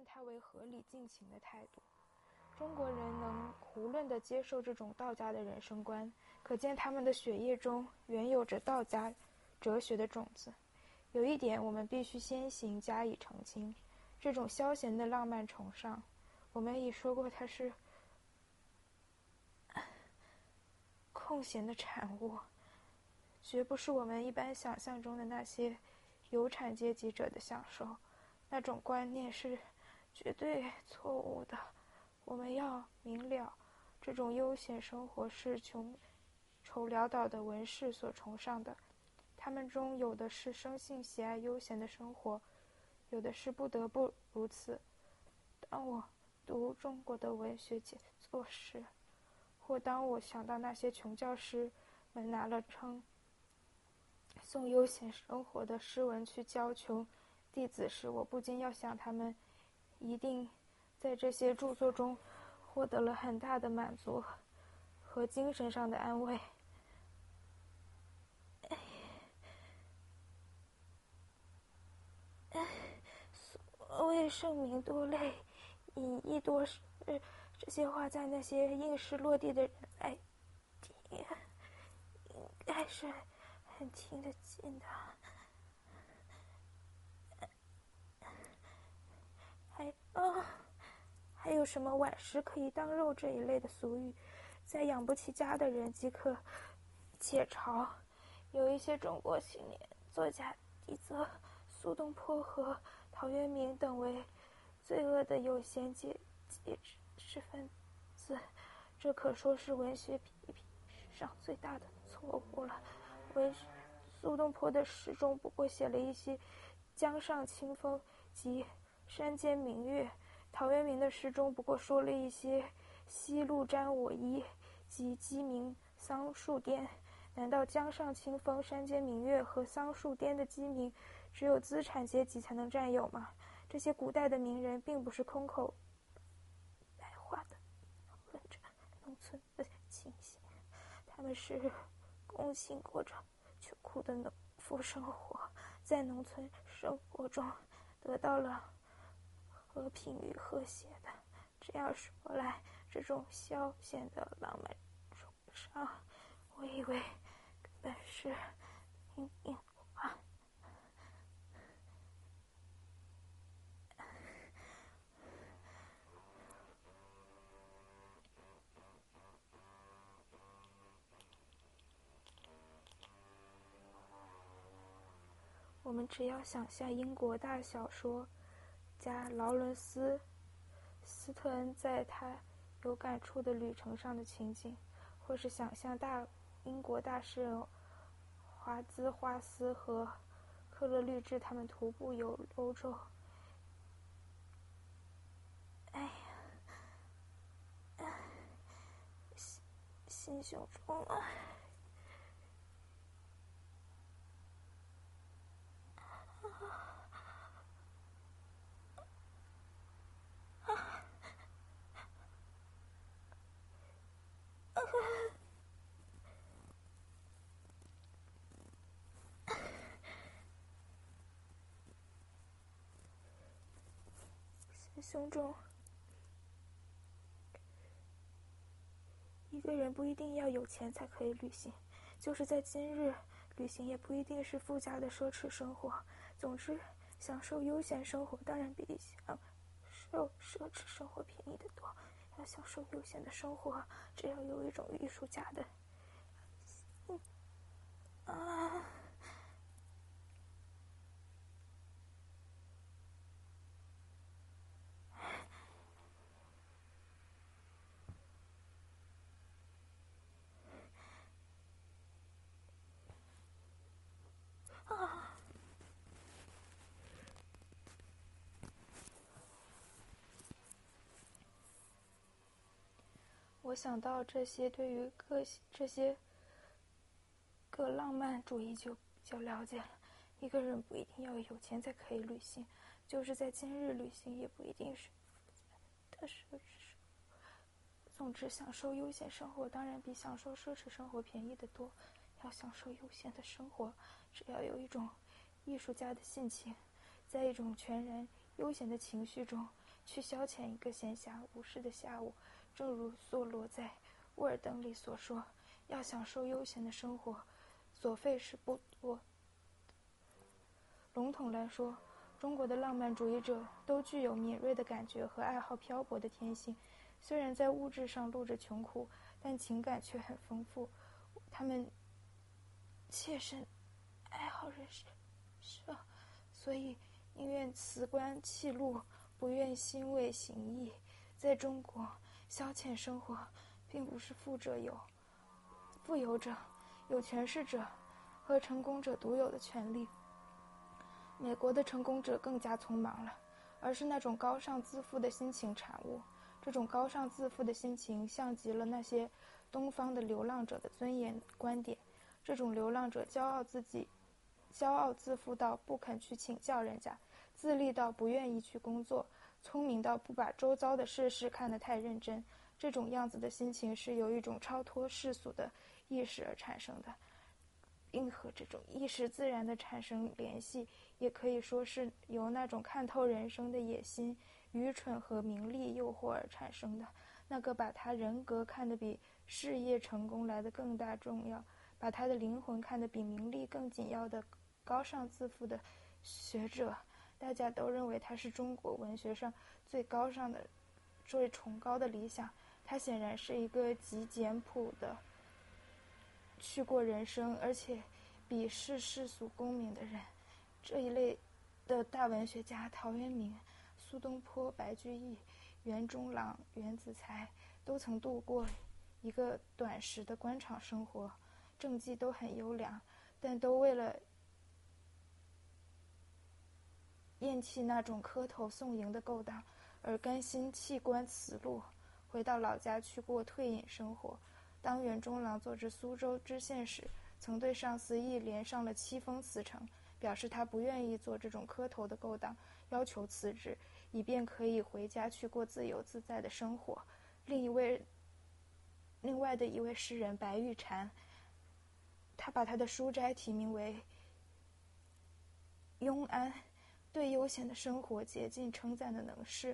认它为合理尽情的态度。中国人能胡乱地接受这种道家的人生观，可见他们的血液中原有着道家哲学的种子。有一点我们必须先行加以澄清，这种消闲的浪漫崇尚，我们已说过它是空闲的产物，绝不是我们一般想象中的那些有产阶级者的享受。那种观念是绝对错误的。我们要明了，这种悠闲生活是穷愁潦倒的文士所崇尚的。他们中有的是生性喜爱悠闲的生活，有的是不得不如此。当我读中国的文学写作时，或当我想到那些穷教师们拿了称颂悠闲生活的诗文去教穷弟子时，我不禁要想，他们一定在这些著作中获得了很大的满足和精神上的安慰。所谓圣明多累，隐逸多事，这些话在那些应试落地的人来听，应该是很听得进的。还有什么晚食可以当肉这一类的俗语，在养不起家的人即可解嘲。有一些中国青年作家敌责苏东坡和陶渊明等为罪恶的有闲阶级知识分子，这可说是文学批评史上最大的错误了。苏东坡的诗中不过写了一些江上清风及山间明月，陶渊明的诗中不过说了一些夕露沾我衣及鸡鸣桑树颠。难道江上清风、山间明月和桑树颠的鸡鸣只有资产阶级才能占有吗？这些古代的名人并不是空口白话的讨论着农村的情形，他们是共情过着穷苦的农夫生活，在农村生活中得到了和平与和谐的。这样说来，这种消闲的浪漫崇尚，我以为根本是应话。我们只要想象英国大小说家劳伦斯·斯特恩在他有感触的旅程上的情景，或是想象英国大诗人华兹华斯和克勒律治他们徒步游欧洲。心胸中一个人不一定要有钱才可以旅行，就是在今日，旅行也不一定是富家的奢侈生活。总之，享受悠闲生活当然比享受奢侈生活便宜得多。要享受悠闲的生活，只要有一种艺术家的我想到这些对于这些个浪漫主义就比较了解了。一个人不一定要有钱才可以旅行，就是在今日旅行也不一定是的奢侈。总之，享受悠闲生活当然比享受奢侈生活便宜得多。要享受悠闲的生活，只要有一种艺术家的性情，在一种全然悠闲的情绪中， 去消遣一个闲暇无事的下午。正如梭罗在《沃尔登》里所说，要享受悠闲的生活，所费事不多。笼统来说，中国的浪漫主义者都具有敏锐的感觉和爱好漂泊的天性，虽然在物质上露着穷苦，但情感却很丰富。他们切身爱好人生，所以宁愿辞官弃禄，不愿欣慰行义。在中国，消遣生活并不是富有者、有权势者和成功者独有的权利。美国的成功者更加匆忙了，而是那种高尚自负的心情产物。这种高尚自负的心情像极了那些东方的流浪者的尊严观点。这种流浪者骄傲自负到不肯去请教人家，自立到不愿意去工作，聪明到不把周遭的事看得太认真。这种样子的心情是由一种超脱世俗的意识而产生的，并和这种意识自然的产生联系，也可以说是由那种看透人生的野心、愚蠢和名利诱惑而产生的。那个把他人格看得比事业成功来得更大重要，把他的灵魂看得比名利更紧要的高尚自负的学者，大家都认为他是中国文学上最高尚的、最崇高的理想。他显然是一个极简朴的去过人生，而且鄙视世俗功名的人。这一类的大文学家陶渊明、苏东坡、白居易、袁中郎、袁子才都曾度过一个短时的官场生活，政绩都很优良，但都为了厌弃那种磕头送迎的勾当，而甘心弃官辞禄，回到老家去过退隐生活。当袁中郎做至苏州知县时，曾对上司一连上了7封辞呈，表示他不愿意做这种磕头的勾当，要求辞职，以便可以回家去过自由自在的生活。另外的一位诗人白玉蟾，他把他的书斋题名为庸安，对悠闲的生活竭尽称赞的能事。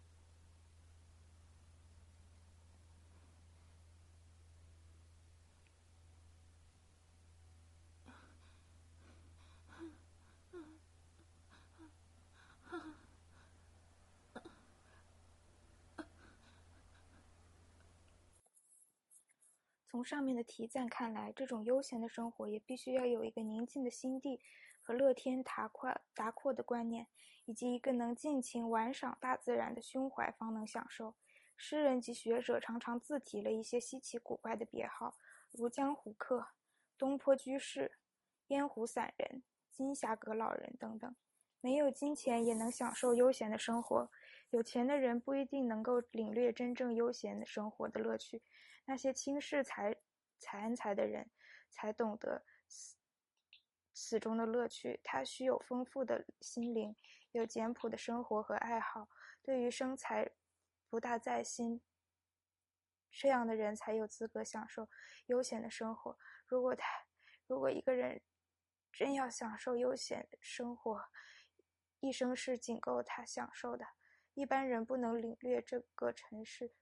从上面的题赞看来，这种悠闲的生活也必须要有一个宁静的心地和乐天达阔的观念，以及一个能尽情玩赏大自然的胸怀，方能享受。诗人及学者常常自提了一些稀奇古怪的别号，如江湖客、东坡居士、烟壶散人、金霞阁老人等等。没有金钱也能享受悠闲的生活，有钱的人不一定能够领略真正悠闲的生活的乐趣。那些轻视财恩财的人才懂得此中的乐趣。他需有丰富的心灵，有简朴的生活和爱好，对于生财不大在心，这样的人才有资格享受悠闲的生活。如果一个人真要享受悠闲生活，一生是仅够他享受的。一般人不能领略这个尘世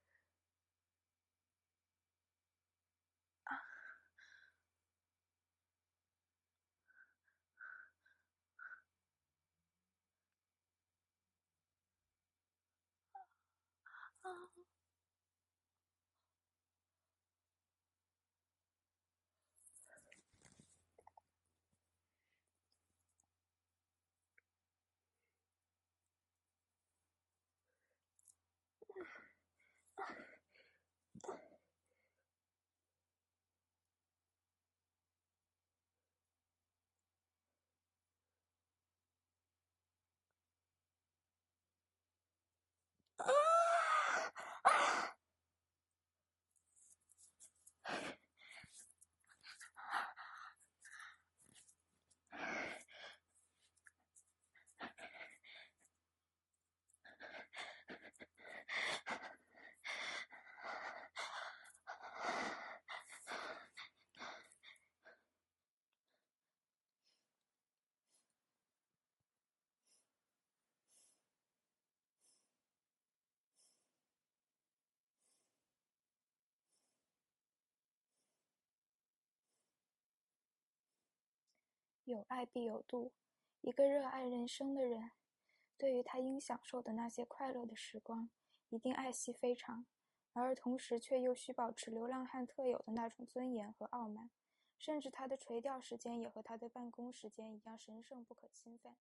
有爱必有度，一个热爱人生的人，对于他应享受的那些快乐的时光，一定爱惜非常，而同时却又需保持流浪汉特有的那种尊严和傲慢，甚至他的垂钓时间也和他的办公时间一样神圣不可侵犯。